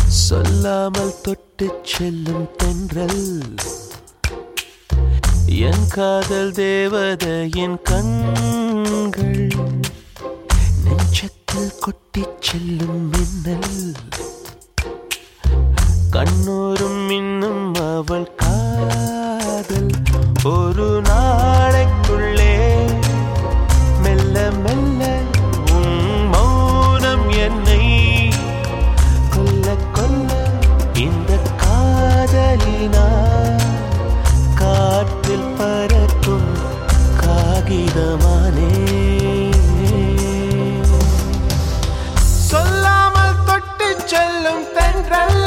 சொல்லாமல் தொட்டுச் செல்லும் தென்றல் என் காதல் தேவதையின் கண்கள் நெஞ்சத்தில் கொட்டிச் செல்லும் மின்னல் கண்ணோரும் இன்னும் அவள் காதல் ஒரு நாளைக்குள்ளே மெல்ல மெல்ல உன் மௌனம் என்னை கொல்ல கொல்ல இந்த காதலினால் காற்றில் பறக்கும் காகிதமானே சொல்லாமல் தொட்டு செல்லும் தென்றல்